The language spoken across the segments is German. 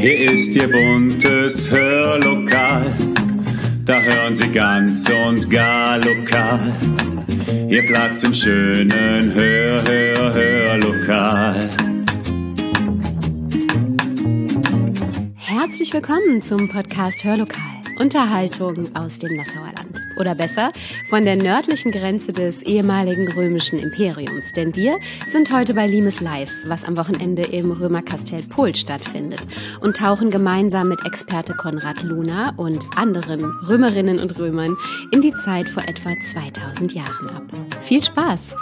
Hier ist Ihr buntes Hörlokal, da hören Sie ganz und gar lokal. Ihr Platz im schönen Hörlokal. Herzlich willkommen zum Podcast Hörlokal. Unterhaltung aus dem Nassauer Land. Oder besser, von der nördlichen Grenze des ehemaligen römischen Imperiums. Denn wir sind heute bei Limes Live, was am Wochenende im Römerkastell Pol stattfindet. Und tauchen gemeinsam mit Experte Konrad Luna und anderen Römerinnen und Römern in die Zeit vor etwa 2000 Jahren ab. Viel Spaß!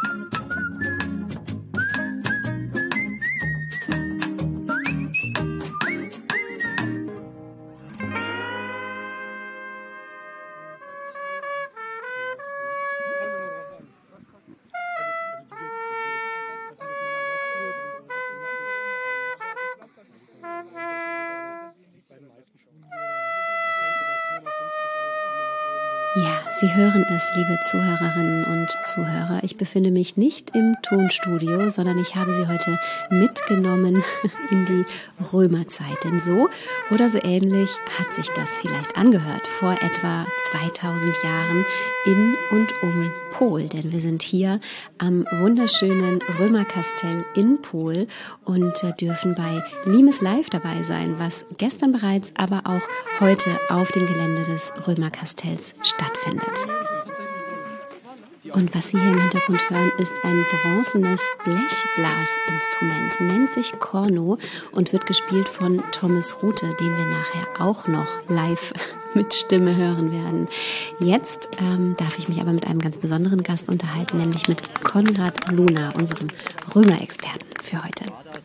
Ja, Sie hören es, liebe Zuhörerinnen und Zuhörer. Ich befinde mich nicht im Tonstudio, sondern ich habe Sie heute mitgenommen in die Römerzeit. Denn so oder so ähnlich hat sich das vielleicht angehört vor etwa 2000 Jahren in und um Pol. Denn wir sind hier am wunderschönen Römerkastell in Pol und dürfen bei Limes Live dabei sein, was gestern bereits, aber auch heute auf dem Gelände des Römerkastells stattfindet. Und was Sie hier im Hintergrund hören, ist ein bronzenes Blechblasinstrument, nennt sich Corno und wird gespielt von Thomas Rute, den wir nachher auch noch live mit Stimme hören werden. Jetzt darf ich mich aber mit einem ganz besonderen Gast unterhalten, nämlich mit Konrad Luna, unserem Römerexperten für heute.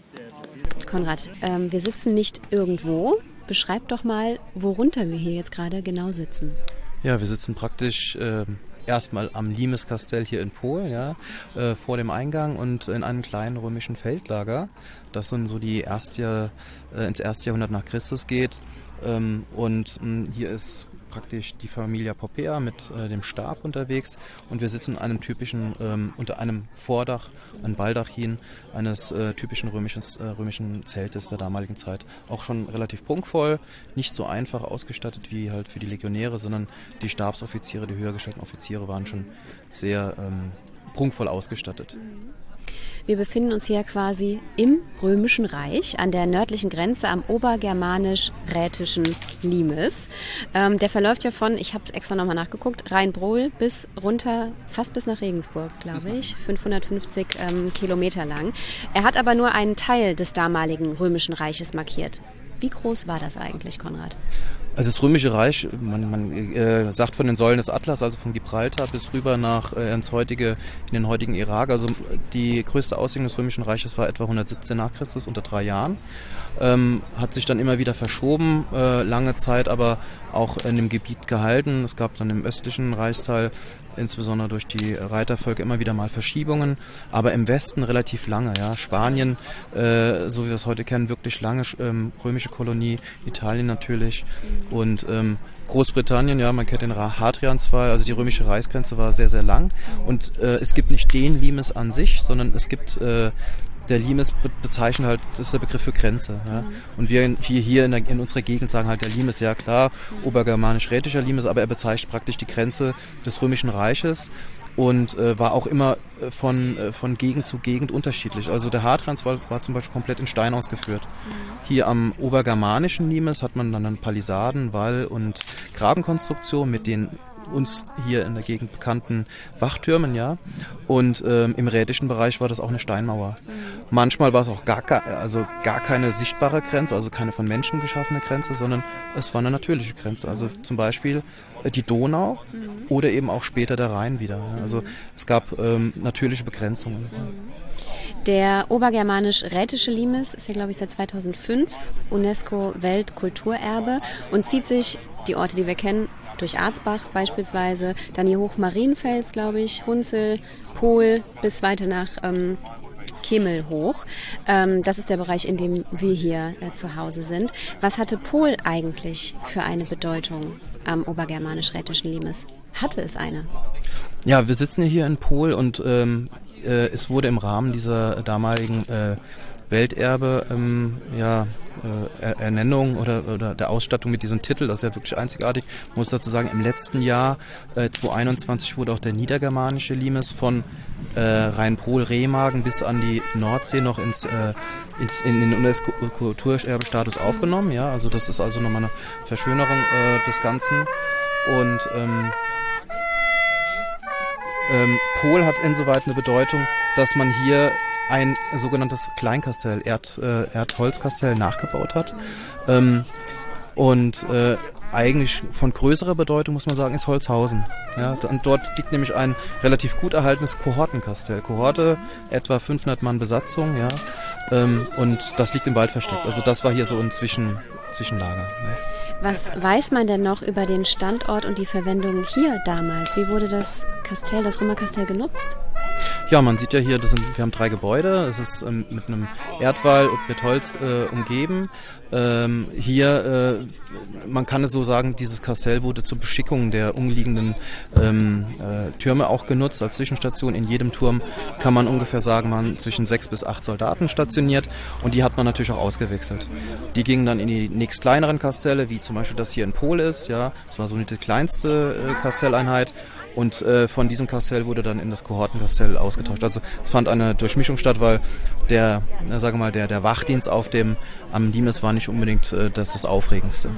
Konrad, wir sitzen nicht irgendwo. Beschreib doch mal, worunter wir hier jetzt gerade genau sitzen. Ja, wir sitzen praktisch erstmal am Limeskastell hier in Pol, ja, vor dem Eingang und in einem kleinen römischen Feldlager, das dann so ins erste Jahrhundert nach Christus geht. Und hier ist praktisch die Familia Poppaea mit dem Stab unterwegs und wir sitzen unter einem Vordach, ein Baldachin eines typischen römischen Zeltes der damaligen Zeit. Auch schon relativ prunkvoll, nicht so einfach ausgestattet wie halt für die Legionäre, sondern die Stabsoffiziere, die höher gestellten Offiziere waren schon sehr prunkvoll ausgestattet. Wir befinden uns hier quasi im Römischen Reich, an der nördlichen Grenze am obergermanisch-rätischen Limes. Der verläuft ja von, ich habe es extra nochmal nachgeguckt, Rheinbrohl bis runter, fast bis nach Regensburg, glaube ich, 550 Kilometer lang. Er hat aber nur einen Teil des damaligen Römischen Reiches markiert. Wie groß war das eigentlich, Konrad? Also das Römische Reich, man sagt von den Säulen des Atlas, also von Gibraltar bis rüber in den heutigen Irak. Also die größte Ausdehnung des Römischen Reiches war etwa 117 nach Christus, unter 3 Jahren. Hat sich dann immer wieder verschoben, lange Zeit aber auch in dem Gebiet gehalten. Es gab dann im östlichen Reichsteil, insbesondere durch die Reitervölker, immer wieder mal Verschiebungen, aber im Westen relativ lange. Ja. Spanien, so wie wir es heute kennen, wirklich lange römische Kolonie, Italien natürlich und Großbritannien, ja, man kennt den Hadrianswall, also die römische Reichsgrenze war sehr, sehr lang und es gibt nicht den Limes an sich, sondern es gibt der Limes bezeichnet halt, das ist der Begriff für Grenze. Ja. Und wir hier in unserer Gegend sagen halt, der Limes, ja klar, obergermanisch-rätischer Limes, aber er bezeichnet praktisch die Grenze des Römischen Reiches und war auch immer von Gegend zu Gegend unterschiedlich. Also der Hadrianswall war zum Beispiel komplett in Stein ausgeführt. Hier am obergermanischen Limes hat man dann Palisaden, Wall- und Grabenkonstruktion mit den uns hier in der Gegend bekannten Wachtürmen, ja. Und im rätischen Bereich war das auch eine Steinmauer. Manchmal war es auch gar keine sichtbare Grenze, also keine von Menschen geschaffene Grenze, sondern es war eine natürliche Grenze. Also zum Beispiel die Donau oder eben auch später der Rhein wieder. Ja. Also es gab natürliche Begrenzungen. Der obergermanisch-rätische Limes ist ja, glaube ich, seit 2005 UNESCO-Weltkulturerbe und zieht sich die Orte, die wir kennen, durch Arzbach beispielsweise, dann hier hoch Marienfels, glaube ich, Hunzel, Pol bis weiter nach Kemel hoch. Das ist der Bereich, in dem wir hier zu Hause sind. Was hatte Pol eigentlich für eine Bedeutung am obergermanisch-rätischen Limes? Hatte es eine? Ja, wir sitzen hier in Pol und es wurde im Rahmen dieser damaligen Welterbe Ernennung oder der Ausstattung mit diesem Titel. Das ist ja wirklich einzigartig. Ich muss dazu sagen, im letzten Jahr, 2021, wurde auch der niedergermanische Limes von Rhein-Pohl-Remagen bis an die Nordsee noch in den UNESCO-Kulturerbe-Status aufgenommen. Ja, also das ist also nochmal eine Verschönerung des Ganzen. Und Pohl hat insoweit eine Bedeutung, dass man hier ein sogenanntes Kleinkastell, Erdholzkastell nachgebaut hat. Eigentlich von größerer Bedeutung, muss man sagen, ist Holzhausen. Ja, und dort liegt nämlich ein relativ gut erhaltenes Kohortenkastell. Kohorte, etwa 500 Mann Besatzung, ja, und das liegt im Wald versteckt. Also das war hier so ein Zwischenlager. Ne. Was weiß man denn noch über den Standort und die Verwendung hier damals? Wie wurde das Römerkastell genutzt? Ja, man sieht ja hier, wir haben 3 Gebäude. Es ist mit einem Erdwall und mit Holz umgeben. Man kann es so sagen, dieses Kastell wurde zur Beschickung der umliegenden Türme auch genutzt als Zwischenstation. In jedem Turm kann man ungefähr sagen, man zwischen 6 bis 8 Soldaten stationiert, und die hat man natürlich auch ausgewechselt. Die gingen dann in die nächst kleineren Kastelle, wie zum Beispiel das hier in Pohl ist. Ja, das war so die kleinste Kastelleinheit. Und von diesem Kastell wurde dann in das Kohortenkastell ausgetauscht. Also es fand eine Durchmischung statt, weil der Wachdienst am Limes war nicht unbedingt das Aufregendste.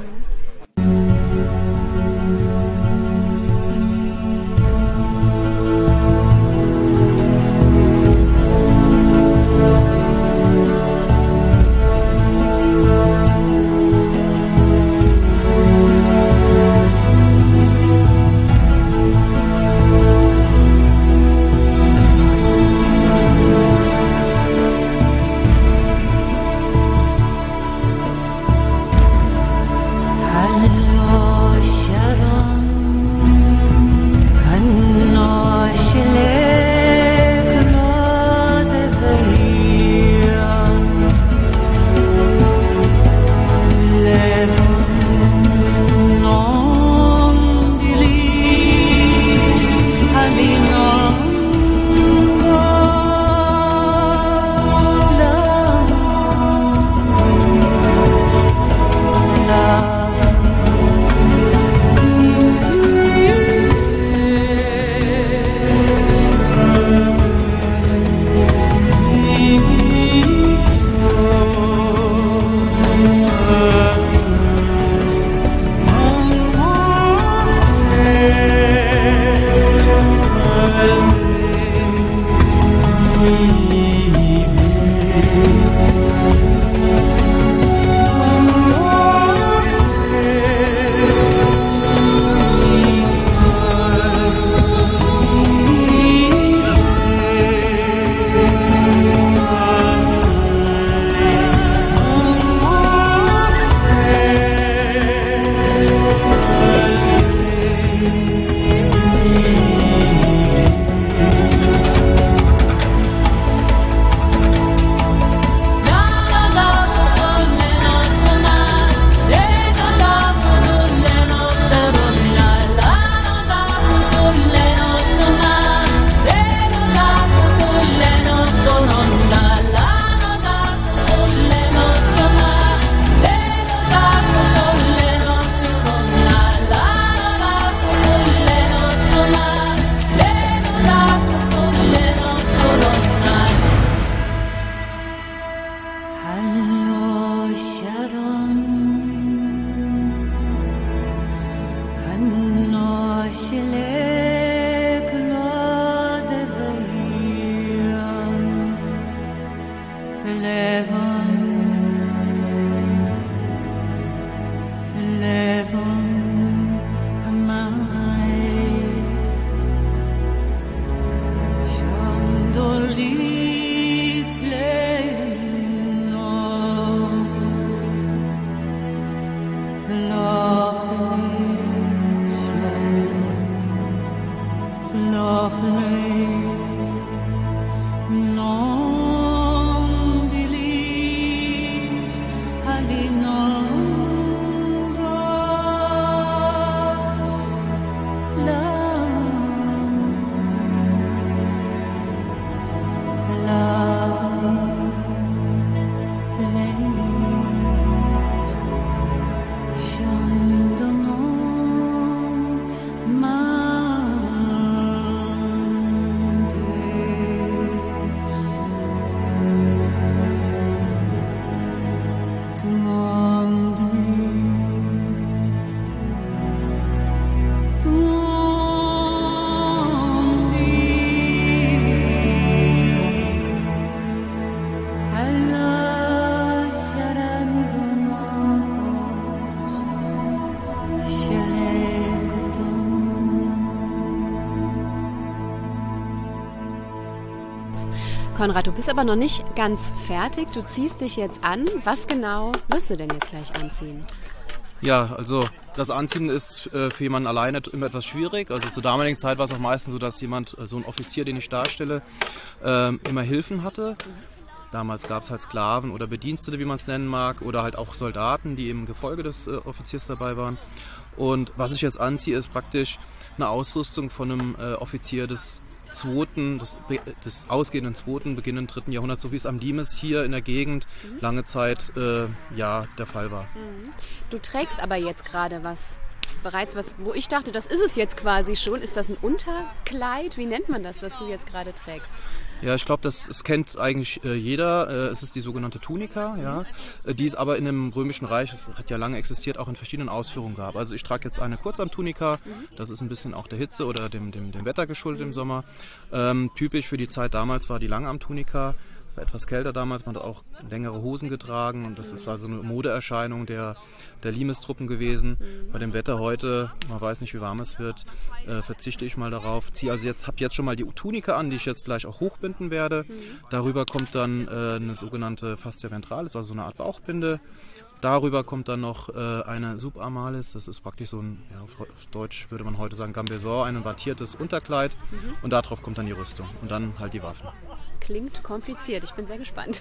Konrad, du bist aber noch nicht ganz fertig. Du ziehst dich jetzt an. Was genau wirst du denn jetzt gleich anziehen? Ja, also das Anziehen ist für jemanden alleine immer etwas schwierig. Also zur damaligen Zeit war es auch meistens so, dass jemand, so ein Offizier, den ich darstelle, immer Hilfen hatte. Damals gab es halt Sklaven oder Bedienstete, wie man es nennen mag, oder halt auch Soldaten, die im Gefolge des Offiziers dabei waren. Und was ich jetzt anziehe, ist praktisch eine Ausrüstung von einem Offizier des ausgehenden 2., beginnenden 3. Jahrhunderts, so wie es am Limes hier in der Gegend lange Zeit der Fall war. Du trägst aber jetzt gerade bereits was, wo ich dachte, das ist es jetzt quasi schon. Ist das ein Unterkleid? Wie nennt man das, was du jetzt gerade trägst? Ja, ich glaube, das kennt eigentlich jeder. Es ist die sogenannte Tunika, ja, die es aber in dem Römischen Reich, es hat ja lange existiert, auch in verschiedenen Ausführungen gab. Also ich trage jetzt eine Kurzarmtunika, das ist ein bisschen auch der Hitze oder dem Wetter geschuldet im Sommer. Typisch für die Zeit damals war die Langarmtunika. Etwas kälter damals, man hat auch längere Hosen getragen und das ist also eine Modeerscheinung der Limes-Truppen gewesen. Bei dem Wetter heute, man weiß nicht, wie warm es wird, verzichte ich mal darauf. Habe jetzt schon mal die Tunika an, die ich jetzt gleich auch hochbinden werde. Darüber kommt dann eine sogenannte Fascia ventralis, also so eine Art Bauchbinde. Darüber kommt dann noch eine Subarmalis, das ist praktisch so ein, ja, auf Deutsch würde man heute sagen Gambeson, ein wattiertes Unterkleid und darauf kommt dann die Rüstung und dann halt die Waffen. Klingt kompliziert, ich bin sehr gespannt.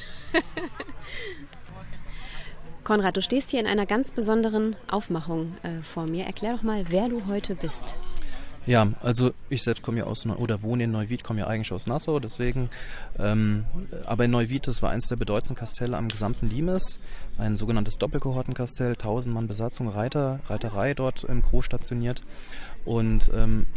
Konrad, du stehst hier in einer ganz besonderen Aufmachung vor mir. Erklär doch mal, wer du heute bist. Ja, also ich selbst komme ja wohne in Neuwied, komme ja eigentlich aus Nassau, deswegen. Aber in Neuwied, das war eines der bedeutendsten Kastelle am gesamten Limes, ein sogenanntes Doppelkohortenkastell, 1000 Mann Besatzung, Reiterei dort im Gros stationiert. Und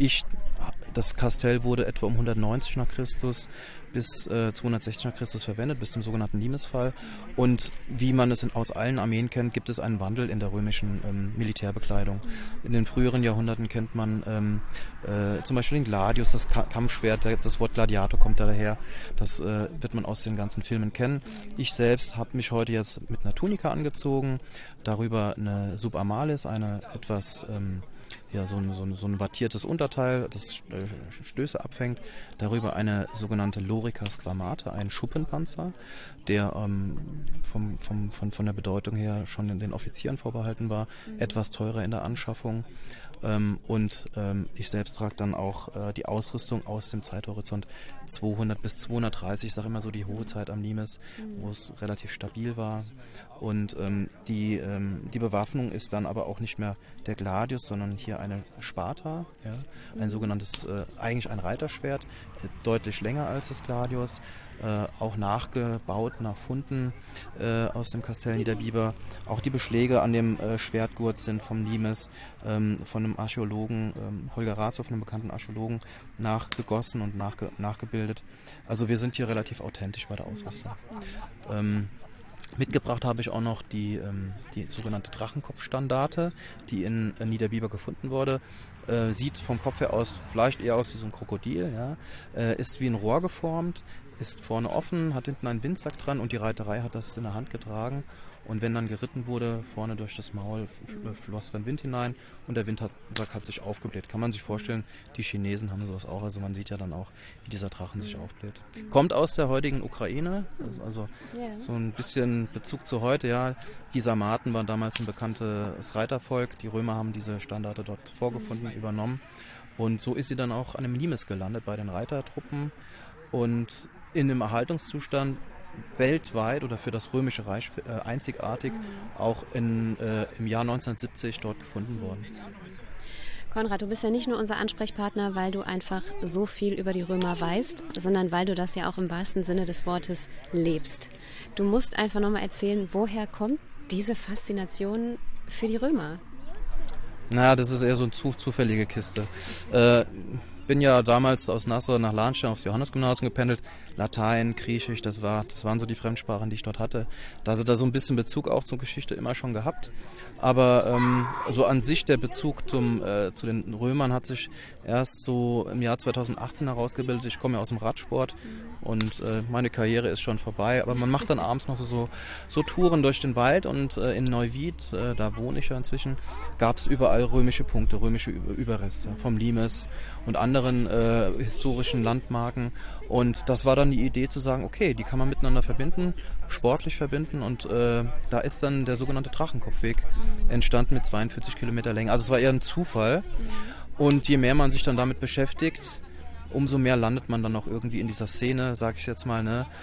das Kastell wurde etwa um 190 nach Christus bis 260 nach Christus verwendet, bis zum sogenannten Limesfall. Und wie man es aus allen Armeen kennt, gibt es einen Wandel in der römischen Militärbekleidung. In den früheren Jahrhunderten kennt man zum Beispiel den Gladius, das Kampfschwert, das Wort Gladiator kommt daher. Das wird man aus den ganzen Filmen kennen. Ich selbst habe mich heute jetzt mit einer Tunika angezogen, darüber eine Subarmalis, eine etwas so ein wattiertes Unterteil, das Stöße abfängt. Darüber eine sogenannte Lorica squamata, ein Schuppenpanzer, der von der Bedeutung her schon den Offizieren vorbehalten war, etwas teurer in der Anschaffung. Ich selbst trage dann auch die Ausrüstung aus dem Zeithorizont 200 bis 230, ich sage immer so die hohe Zeit am Limes, wo es relativ stabil war. Und die Bewaffnung ist dann aber auch nicht mehr der Gladius, sondern hier eine Sparta, ja, ein sogenanntes, eigentlich ein Reiterschwert, deutlich länger als das Gladius. Auch nachgebaut nach Funden aus dem Kastell Niederbiber. Auch die Beschläge an dem Schwertgurt sind vom Limes, von einem Archäologen, Holger Ratzow, einem bekannten Archäologen, nachgegossen und nachgebildet. Also wir sind hier relativ authentisch bei der Ausrüstung. Mitgebracht habe ich auch noch die sogenannte Drachenkopfstandarte, die in Niederbiber gefunden wurde. Sieht vom Kopf her aus, vielleicht eher aus wie so ein Krokodil, ja? Ist wie ein Rohr geformt, ist vorne offen, hat hinten einen Windsack dran und die Reiterei hat das in der Hand getragen. Und wenn dann geritten wurde, vorne durch das Maul floss dann Wind hinein und der Windsack hat sich aufgebläht. Kann man sich vorstellen, die Chinesen haben sowas auch. Also man sieht ja dann auch, wie dieser Drachen sich aufbläht. Kommt aus der heutigen Ukraine, also so ein bisschen Bezug zu heute. Ja, die Sarmaten waren damals ein bekanntes Reitervolk. Die Römer haben diese Standarte dort vorgefunden, übernommen. Und so ist sie dann auch an dem Limes gelandet bei den Reitertruppen. Und in dem Erhaltungszustand weltweit oder für das Römische Reich einzigartig auch im Jahr 1970 dort gefunden worden. Konrad, du bist ja nicht nur unser Ansprechpartner, weil du einfach so viel über die Römer weißt, sondern weil du das ja auch im wahrsten Sinne des Wortes lebst. Du musst einfach nochmal erzählen, woher kommt diese Faszination für die Römer? Naja, das ist eher so eine zufällige Kiste. Bin ja damals aus Nassau nach Lahnstein aufs Johannesgymnasium gependelt. Latein, Griechisch, das waren so die Fremdsprachen, die ich dort hatte. Da hat da so ein bisschen Bezug auch zur Geschichte immer schon gehabt. Aber so an sich der Bezug zu den Römern hat sich erst so im Jahr 2018 herausgebildet. Ich komme ja aus dem Radsport und meine Karriere ist schon vorbei. Aber man macht dann abends noch so Touren durch den Wald und in Neuwied, da wohne ich ja inzwischen, gab es überall römische Punkte, römische Überreste vom Limes und andere kleineren historischen Landmarken. Und das war dann die Idee zu sagen, okay, die kann man miteinander verbinden, sportlich verbinden. Und da ist dann der sogenannte Drachenkopfweg entstanden mit 42 Kilometer Länge. Also es war eher ein Zufall. Und je mehr man sich dann damit beschäftigt, umso mehr landet man dann auch irgendwie in dieser Szene, sage ich jetzt mal. Ne?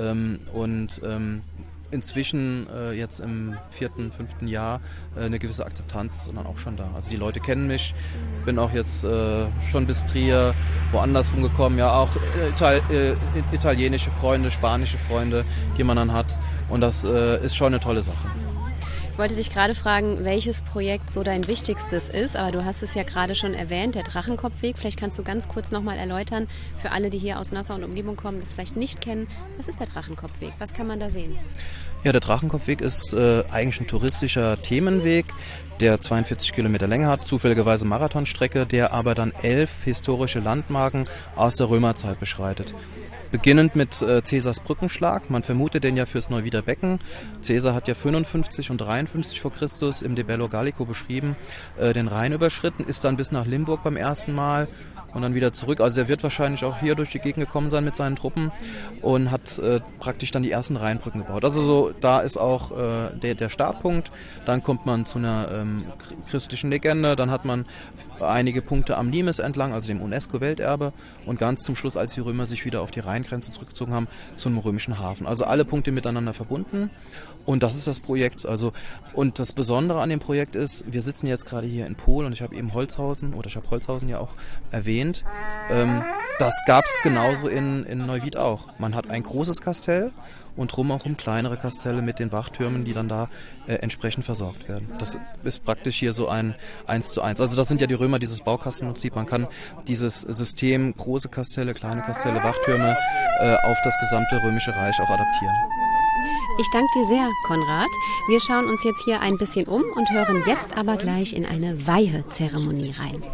Inzwischen jetzt im 4., 5. Jahr eine gewisse Akzeptanz ist dann auch schon da. Also die Leute kennen mich, bin auch jetzt schon bis Trier, woanders rumgekommen, ja auch italienische Freunde, spanische Freunde, die man dann hat, und das ist schon eine tolle Sache. Ich wollte dich gerade fragen, welches Projekt so dein wichtigstes ist, aber du hast es ja gerade schon erwähnt, der Drachenkopfweg. Vielleicht kannst du ganz kurz nochmal erläutern, für alle, die hier aus Nassau und Umgebung kommen, das vielleicht nicht kennen, was ist der Drachenkopfweg? Was kann man da sehen? Ja, der Drachenkopfweg ist eigentlich ein touristischer Themenweg, der 42 Kilometer Länge hat, zufälligerweise Marathonstrecke, der aber dann 11 historische Landmarken aus der Römerzeit beschreitet. Beginnend mit Caesars Brückenschlag, man vermutet den ja fürs Neuwieder Becken. Caesar hat ja 55 und 53 vor Christus im De Bello Gallico beschrieben, den Rhein überschritten, ist dann bis nach Limburg beim ersten Mal und dann wieder zurück. Also er wird wahrscheinlich auch hier durch die Gegend gekommen sein mit seinen Truppen und hat praktisch dann die ersten Rheinbrücken gebaut. Also so, da ist auch der Startpunkt. Dann kommt man zu einer christlichen Legende, dann hat man einige Punkte am Limes entlang, also dem UNESCO-Welterbe, und ganz zum Schluss, als die Römer sich wieder auf die Rheingrenze zurückgezogen haben, zum römischen Hafen. Also alle Punkte miteinander verbunden, und das ist das Projekt. Also, und das Besondere an dem Projekt ist, wir sitzen jetzt gerade hier in Pohl und ich habe eben Holzhausen ja auch erwähnt. Das gab es genauso in Neuwied auch. Man hat ein großes Kastell und drumherum kleinere Kastelle mit den Wachtürmen, die dann da entsprechend versorgt werden. Das ist praktisch hier so ein 1:1. Also das sind ja die Römer, dieses Baukastenprinzip. Man kann dieses System, große Kastelle, kleine Kastelle, Wachtürme auf das gesamte Römische Reich auch adaptieren. Ich danke dir sehr, Konrad. Wir schauen uns jetzt hier ein bisschen um und hören jetzt aber gleich in eine Weihezeremonie rein.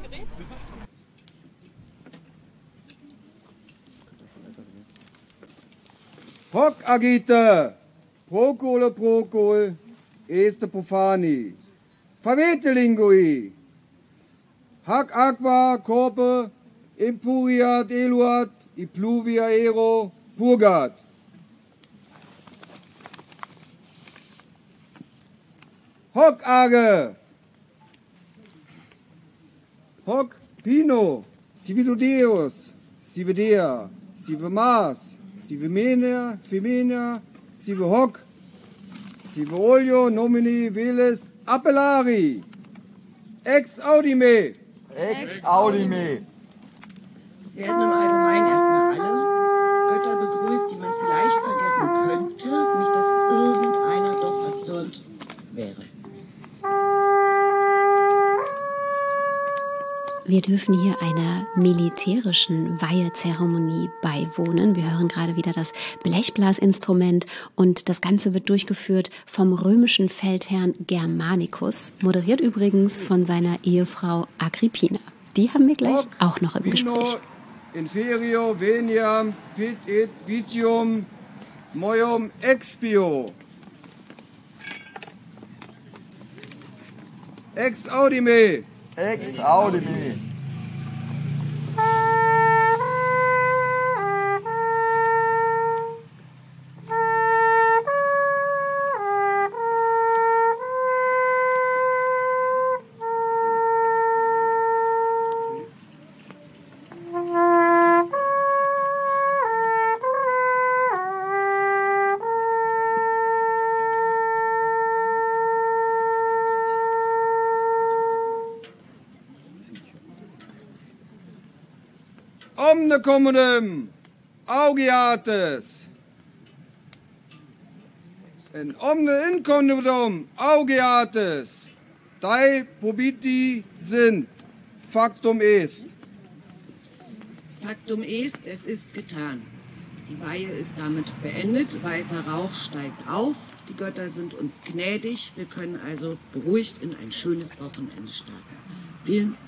Hoc agite, procol, este profani, favete lingui, hac aqua corpe, impuriat eluat, i pluvia aero, purgat. Hoc age, hoc pino, sive Deus, sive Dea, sive Mars, sive femina, sive hoc, sive olio nomini veles appellari, ex audime. Ex audime. Es werden im Allgemeinen erstmal alle Götter begrüßt, die man vielleicht vergessen könnte, nicht dass irgendeiner doch erzürnt wäre. Wir dürfen hier einer militärischen Weihezeremonie beiwohnen. Wir hören gerade wieder das Blechblasinstrument und das Ganze wird durchgeführt vom römischen Feldherrn Germanicus, moderiert übrigens von seiner Ehefrau Agrippina. Die haben wir gleich auch noch im Gespräch. Inferio veniam pit et vitium moium expio. Ex audime. Ex audime. Omne commodum augeates. En omne incommodum augeates. Dei probiti sind. Factum est. Faktum ist, es ist getan. Die Weihe ist damit beendet. Weißer Rauch steigt auf. Die Götter sind uns gnädig. Wir können also beruhigt in ein schönes Wochenende starten. Vielen Dank.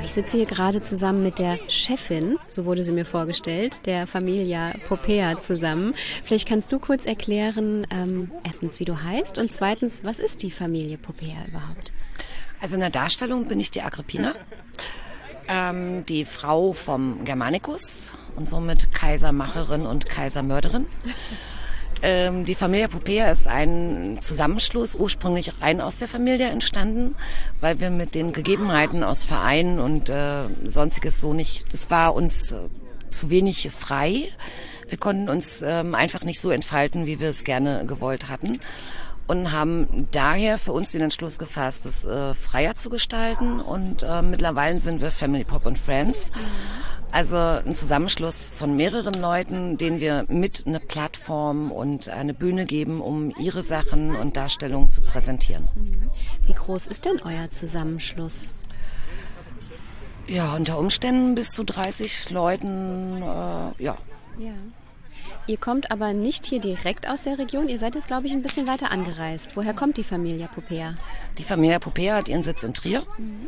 Ich sitze hier gerade zusammen mit der Chefin, so wurde sie mir vorgestellt, der Familia Popea zusammen. Vielleicht kannst du kurz erklären, erstens, wie du heißt und zweitens, was ist die Familie Popea überhaupt? Also in der Darstellung bin ich die Agrippina, die Frau vom Germanicus und somit Kaisermacherin und Kaisermörderin. Die Familia Popea ist ein Zusammenschluss, ursprünglich rein aus der Familie entstanden, weil wir mit den Gegebenheiten aus Vereinen und sonstiges so nicht, das war uns zu wenig frei. Wir konnten uns einfach nicht so entfalten, wie wir es gerne gewollt hatten. Und haben daher für uns den Entschluss gefasst, es freier zu gestalten. Und mittlerweile sind wir Family Pop and Friends. Also ein Zusammenschluss von mehreren Leuten, denen wir mit eine Plattform und eine Bühne geben, um ihre Sachen und Darstellungen zu präsentieren. Wie groß ist denn euer Zusammenschluss? Ja, unter Umständen bis zu 30 Leuten, ja. Ihr kommt aber nicht hier direkt aus der Region, ihr seid jetzt, glaube ich, ein bisschen weiter angereist. Woher kommt die Familia Popea? Die Familia Popea hat ihren Sitz in Trier.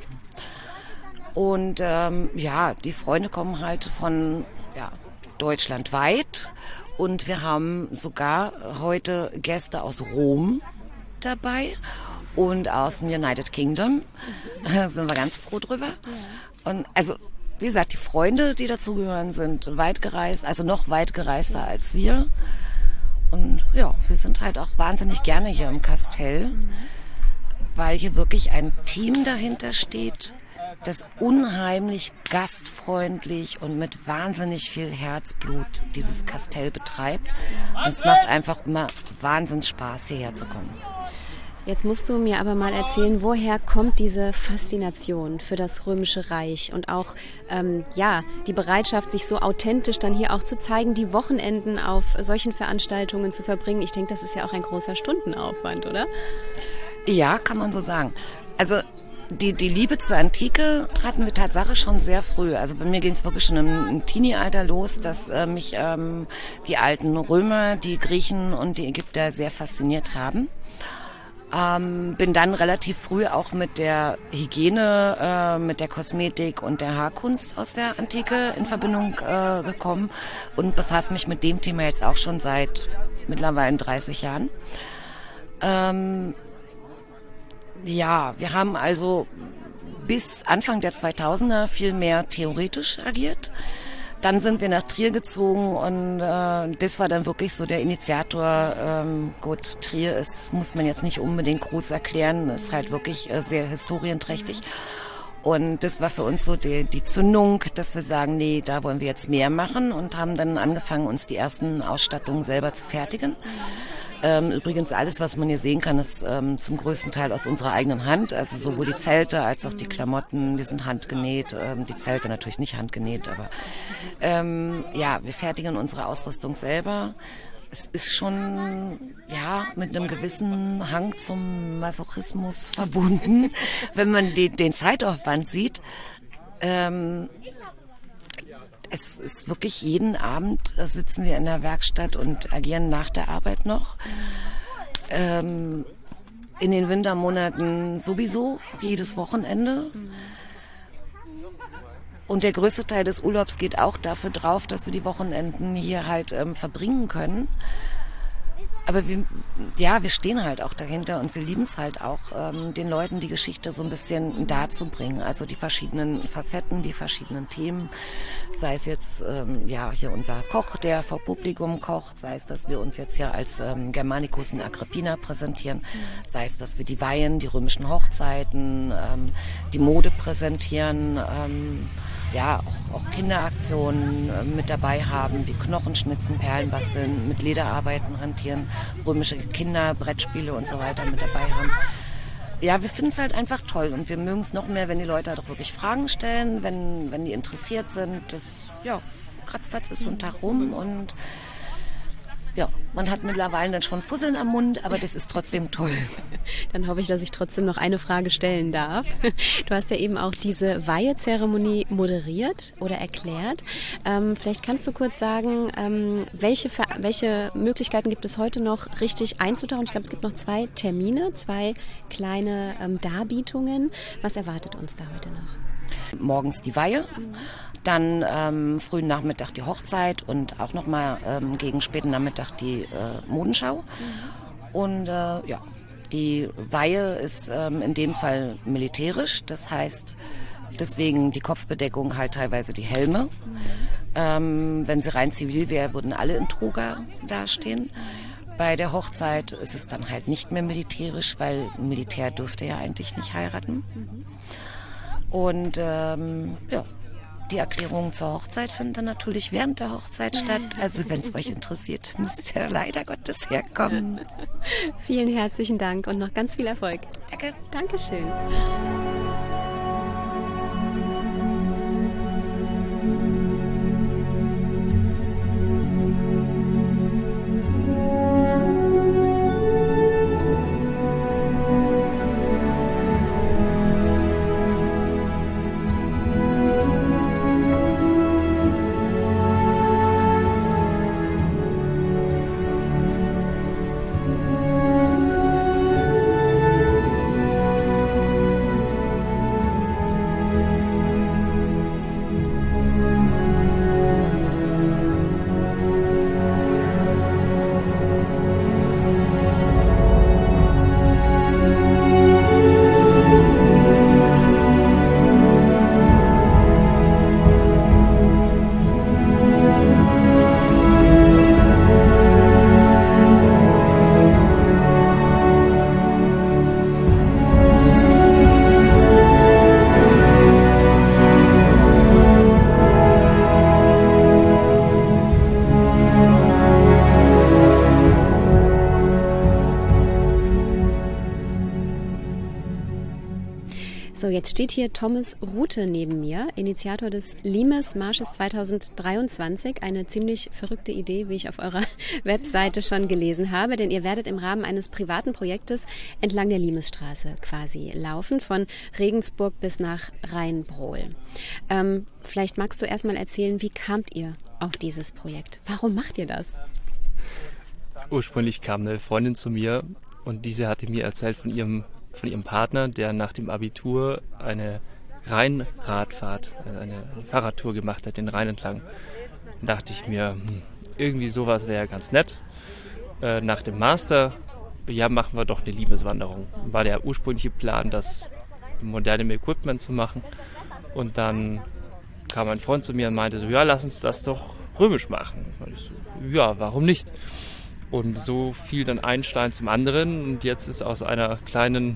Und ja, die Freunde kommen halt von deutschlandweit. Und wir haben sogar heute Gäste aus Rom dabei und aus dem United Kingdom. Da sind wir ganz froh drüber. Und also, wie gesagt, die Freunde, die dazugehören, sind weit gereist, also noch weit gereister als wir. Und ja, wir sind halt auch wahnsinnig gerne hier im Kastell, weil hier wirklich ein Team dahinter steht, das unheimlich gastfreundlich und mit wahnsinnig viel Herzblut dieses Kastell betreibt. Und es macht einfach immer wahnsinnig Spaß, hierher zu kommen. Jetzt musst du mir aber mal erzählen, woher kommt diese Faszination für das Römische Reich und auch die Bereitschaft, sich so authentisch dann hier auch zu zeigen, die Wochenenden auf solchen Veranstaltungen zu verbringen. Ich denke, das ist ja auch ein großer Stundenaufwand, oder? Ja, kann man so sagen. Also die Liebe zur Antike hatten wir Tatsache schon sehr früh. Also bei mir ging es wirklich schon im Teenie-Alter los, dass mich die alten Römer, die Griechen und die Ägypter sehr fasziniert haben. Bin dann relativ früh auch mit der Hygiene, mit der Kosmetik und der Haarkunst aus der Antike in Verbindung gekommen und befasse mich mit dem Thema jetzt auch schon seit mittlerweile 30 Jahren. Ja, wir haben also bis Anfang der 2000er viel mehr theoretisch agiert. Dann sind wir nach Trier gezogen und das war dann wirklich so der Initiator. Gut, Trier ist, muss man jetzt nicht unbedingt groß erklären, ist halt wirklich sehr historienträchtig. Und das war für uns so die Zündung, dass wir sagen, nee, da wollen wir jetzt mehr machen und haben dann angefangen, uns die ersten Ausstattungen selber zu fertigen. Übrigens alles, was man hier sehen kann, ist zum größten Teil aus unserer eigenen Hand. Also sowohl die Zelte als auch die Klamotten, die sind handgenäht. Die Zelte natürlich nicht handgenäht, aber wir fertigen unsere Ausrüstung selber. Es ist schon mit einem gewissen Hang zum Masochismus verbunden, wenn man den Zeitaufwand sieht. Es ist wirklich jeden Abend sitzen wir in der Werkstatt und agieren nach der Arbeit noch. In den Wintermonaten sowieso, jedes Wochenende. Und der größte Teil des Urlaubs geht auch dafür drauf, dass wir die Wochenenden hier halt verbringen können. Aber wir stehen halt auch dahinter und wir lieben es halt auch, den Leuten die Geschichte so ein bisschen darzubringen. Also die verschiedenen Facetten, die verschiedenen Themen. Sei es jetzt hier unser Koch, der vor Publikum kocht. Sei es, dass wir uns jetzt hier als Germanicus und Agrippina präsentieren. Sei es, dass wir die Weihen, die römischen Hochzeiten, die Mode präsentieren. Auch Kinderaktionen mit dabei haben, wie Knochenschnitzen, Perlenbasteln, mit Lederarbeiten hantieren, römische Kinderbrettspiele und so weiter mit dabei haben. Ja, wir finden es halt einfach toll und wir mögen es noch mehr, wenn die Leute halt auch wirklich Fragen stellen, wenn die interessiert sind. Das, kratzfatz ist so ein Tag rum und man hat mittlerweile dann schon Fusseln am Mund, aber das ist trotzdem toll. Dann hoffe ich, dass ich trotzdem noch eine Frage stellen darf. Du hast ja eben auch diese Weihezeremonie moderiert oder erklärt. Vielleicht kannst du kurz sagen, welche Möglichkeiten gibt es heute noch richtig einzutauchen? Ich glaube, es gibt noch 2 Termine, 2 kleine Darbietungen. Was erwartet uns da heute noch? Morgens die Weihe, dann frühen Nachmittag die Hochzeit und auch nochmal gegen späten Nachmittag die Modenschau. Und die Weihe ist in dem Fall militärisch, das heißt deswegen die Kopfbedeckung halt teilweise die Helme. Wenn sie rein zivil wäre, würden alle in Toga dastehen. Bei der Hochzeit ist es dann halt nicht mehr militärisch, weil Militär dürfte ja eigentlich nicht heiraten. Und die Erklärungen zur Hochzeit finden dann natürlich während der Hochzeit statt. Also wenn es euch interessiert, müsst ihr leider Gottes herkommen. Vielen herzlichen Dank und noch ganz viel Erfolg. Danke. Dankeschön. So, jetzt steht hier Thomas Rute neben mir, Initiator des Limes-Marsches 2023. Eine ziemlich verrückte Idee, wie ich auf eurer Webseite schon gelesen habe, denn ihr werdet im Rahmen eines privaten Projektes entlang der Limesstraße quasi laufen, von Regensburg bis nach Rheinbrohl. Vielleicht magst du erst mal erzählen, wie kamt ihr auf dieses Projekt? Warum macht ihr das? Ursprünglich kam eine Freundin zu mir und diese hatte mir erzählt von ihrem Partner, der nach dem Abitur eine Rheinradfahrt, eine Fahrradtour gemacht hat, den Rhein entlang. Da dachte ich mir, irgendwie sowas wäre ja ganz nett. Nach dem Master, machen wir doch eine Liebeswanderung. War der ursprüngliche Plan, das mit modernem Equipment zu machen. Und dann kam ein Freund zu mir und meinte so, ja, lass uns das doch römisch machen. Und ich so, ja, warum nicht? Und so fiel dann ein Stein zum anderen und jetzt ist aus einer kleinen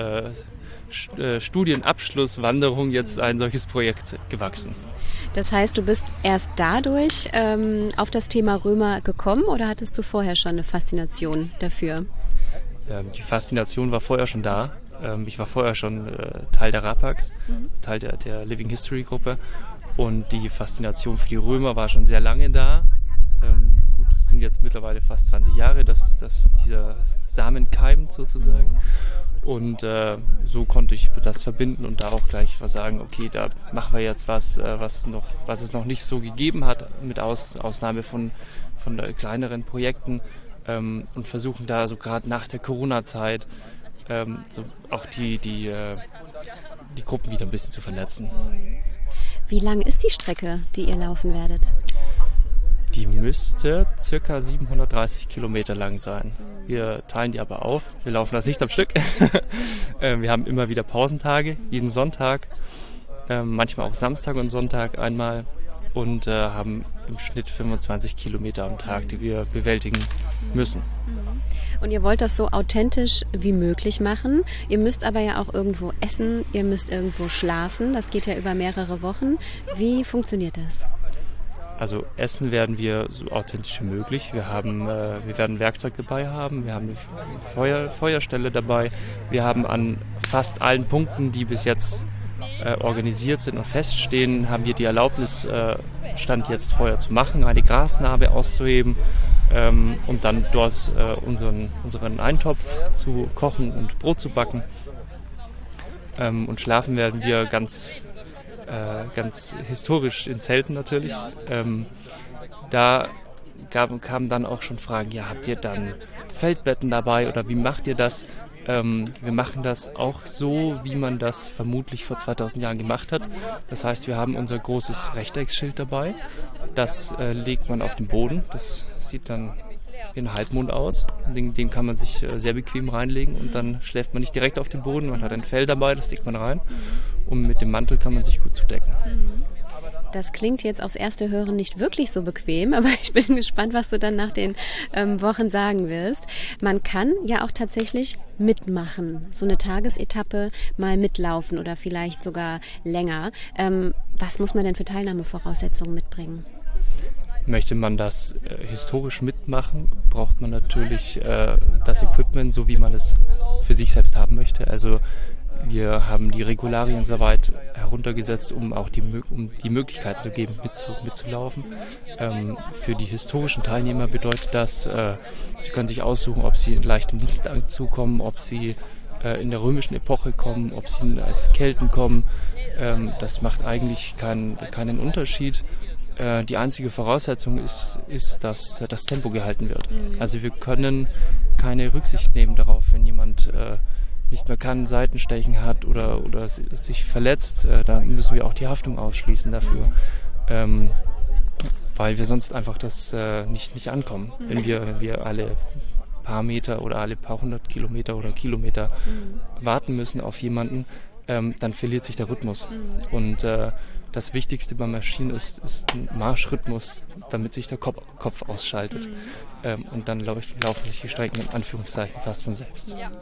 Studienabschlusswanderung jetzt ein solches Projekt gewachsen. Das heißt, du bist erst dadurch auf das Thema Römer gekommen oder hattest du vorher schon eine Faszination dafür? Die Faszination war vorher schon da. Ich war vorher schon Teil der RAPAX, Teil der Living History Gruppe und die Faszination für die Römer war schon sehr lange da. Sind jetzt mittlerweile fast 20 Jahre, dass dieser Samen keimt sozusagen. Und so konnte ich das verbinden und da auch gleich was sagen, okay, da machen wir jetzt was es noch nicht so gegeben hat, mit Ausnahme von kleineren Projekten und versuchen da so gerade nach der Corona-Zeit so auch die Gruppen wieder ein bisschen zu vernetzen. Wie lang ist die Strecke, die ihr laufen werdet? Die müsste ca. 730 Kilometer lang sein. Wir teilen die aber auf. Wir laufen das nicht am Stück. Wir haben immer wieder Pausentage, jeden Sonntag, manchmal auch Samstag und Sonntag einmal und haben im Schnitt 25 Kilometer am Tag, die wir bewältigen müssen. Und ihr wollt das so authentisch wie möglich machen. Ihr müsst aber ja auch irgendwo essen, ihr müsst irgendwo schlafen. Das geht ja über mehrere Wochen. Wie funktioniert das? Also essen werden wir so authentisch wie möglich. Wir werden Werkzeug dabei haben, wir haben eine Feuerstelle dabei. Wir haben an fast allen Punkten, die bis jetzt organisiert sind und feststehen, haben wir die Erlaubnis, Stand jetzt Feuer zu machen, eine Grasnarbe auszuheben und dann dort unseren Eintopf zu kochen und Brot zu backen. Und schlafen werden wir ganz historisch in Zelten natürlich. Da kamen dann auch schon Fragen, ja, habt ihr dann Feldbetten dabei oder wie macht ihr das? Wir machen das auch so, wie man das vermutlich vor 2000 Jahren gemacht hat. Das heißt, wir haben unser großes Rechteckerschild dabei. Das legt man auf den Boden. Das sieht dann wie ein Halbmond aus. Den kann man sich sehr bequem reinlegen und dann schläft man nicht direkt auf dem Boden. Man hat ein Fell dabei, das legt man rein und mit dem Mantel kann man sich gut zudecken. Das klingt jetzt aufs erste Hören nicht wirklich so bequem, aber ich bin gespannt, was du dann nach den Wochen sagen wirst. Man kann ja auch tatsächlich mitmachen, so eine Tagesetappe mal mitlaufen oder vielleicht sogar länger. Was muss man denn für Teilnahmevoraussetzungen mitbringen? Möchte man das historisch mitmachen, braucht man natürlich das Equipment, so wie man es für sich selbst haben möchte. Also wir haben die Regularien so weit heruntergesetzt, um auch die Möglichkeit zu geben, mitzulaufen. Für die historischen Teilnehmer bedeutet das, sie können sich aussuchen, ob sie in leichtem Dienstanzug kommen, ob sie in der römischen Epoche kommen, ob sie als Kelten kommen. Das macht eigentlich keinen Unterschied. Die einzige Voraussetzung ist, dass das Tempo gehalten wird. Also wir können keine Rücksicht nehmen darauf, wenn jemand nicht mehr kann, Seitenstechen hat oder sich verletzt. Da müssen wir auch die Haftung ausschließen dafür, weil wir sonst einfach das nicht ankommen. Wenn wir alle paar Meter oder alle paar hundert Kilometer oder Kilometer warten müssen auf jemanden, dann verliert sich der Rhythmus. Und das Wichtigste bei Maschinen ist ein Marschrhythmus, damit sich der Kopf ausschaltet. Und dann laufen sich die Strecken in Anführungszeichen fast von selbst. Ja.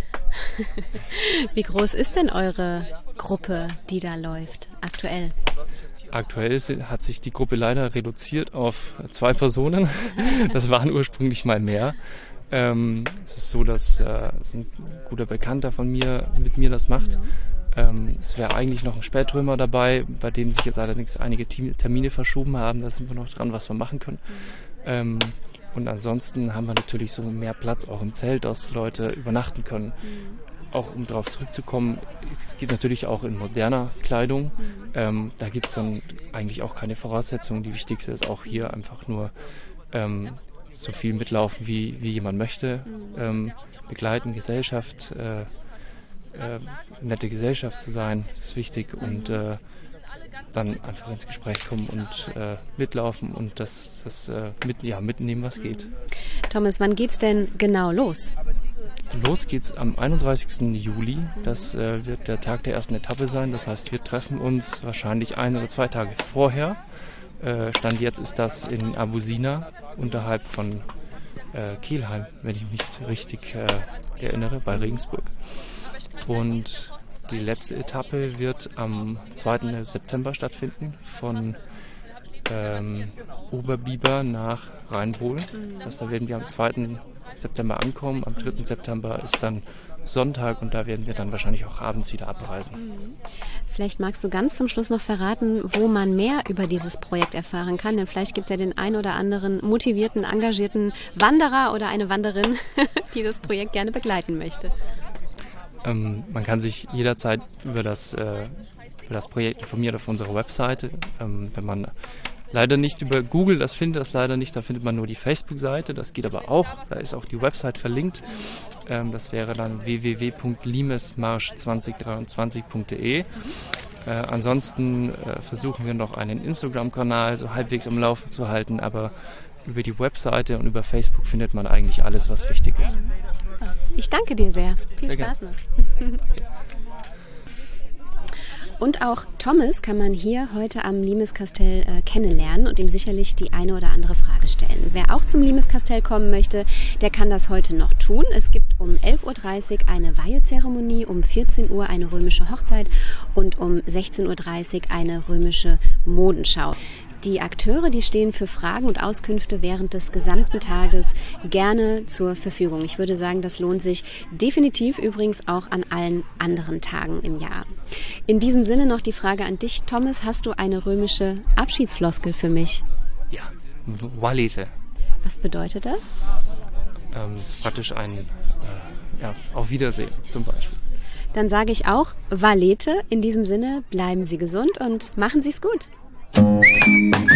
Wie groß ist denn eure Gruppe, die da läuft, aktuell? Aktuell hat sich die Gruppe leider reduziert auf 2 Personen. Das waren ursprünglich mal mehr. Es ist so, dass ein guter Bekannter von mir mit mir das macht. Es wäre eigentlich noch ein Spätrömer dabei, bei dem sich jetzt allerdings einige Termine verschoben haben. Da sind wir noch dran, was wir machen können. Und ansonsten haben wir natürlich so mehr Platz auch im Zelt, dass Leute übernachten können. Auch um darauf zurückzukommen, es geht natürlich auch in moderner Kleidung. Da gibt es dann eigentlich auch keine Voraussetzungen. Die wichtigste ist auch hier einfach nur so viel mitlaufen, wie jemand möchte. Begleiten, Gesellschaft, nette Gesellschaft zu sein, ist wichtig und dann einfach ins Gespräch kommen und mitlaufen und das mitnehmen, was geht. Thomas, wann geht's denn genau los? Los geht's am 31. Juli. Das wird der Tag der ersten Etappe sein. Das heißt, wir treffen uns wahrscheinlich 1 oder 2 Tage vorher. Stand jetzt ist das in Abusina unterhalb von Kelheim, wenn ich mich richtig erinnere, bei Regensburg. Und die letzte Etappe wird am 2. September stattfinden, von Oberbiber nach Rheinbohl. Das heißt, da werden wir am 2. September ankommen. Am 3. September ist dann Sonntag und da werden wir dann wahrscheinlich auch abends wieder abreisen. Vielleicht magst du ganz zum Schluss noch verraten, wo man mehr über dieses Projekt erfahren kann, denn vielleicht gibt es ja den ein oder anderen motivierten, engagierten Wanderer oder eine Wanderin, die das Projekt gerne begleiten möchte. Man kann sich jederzeit über das Projekt informieren auf unserer Webseite. Wenn man leider nicht über Google das findet, das leider nicht, da findet man nur die Facebook-Seite. Das geht aber auch, da ist auch die Website verlinkt. Das wäre dann www.limesmarsch2023.de. Ansonsten versuchen wir noch einen Instagram-Kanal so halbwegs am Laufen zu halten, aber über die Webseite und über Facebook findet man eigentlich alles, was wichtig ist. Ich danke dir sehr. Viel Spaß noch. Und auch Thomas kann man hier heute am Limeskastell kennenlernen und ihm sicherlich die eine oder andere Frage stellen. Wer auch zum Limeskastell kommen möchte, der kann das heute noch tun. Es gibt um 11.30 Uhr eine Weihezeremonie, um 14 Uhr eine römische Hochzeit und um 16.30 Uhr eine römische Modenschau. Die Akteure, die stehen für Fragen und Auskünfte während des gesamten Tages gerne zur Verfügung. Ich würde sagen, das lohnt sich definitiv, übrigens auch an allen anderen Tagen im Jahr. In diesem Sinne noch die Frage an dich, Thomas. Hast du eine römische Abschiedsfloskel für mich? Ja, Valete. Was bedeutet das? Das ist praktisch ein Auf Wiedersehen zum Beispiel. Dann sage ich auch Valete. In diesem Sinne, bleiben Sie gesund und machen Sie es gut.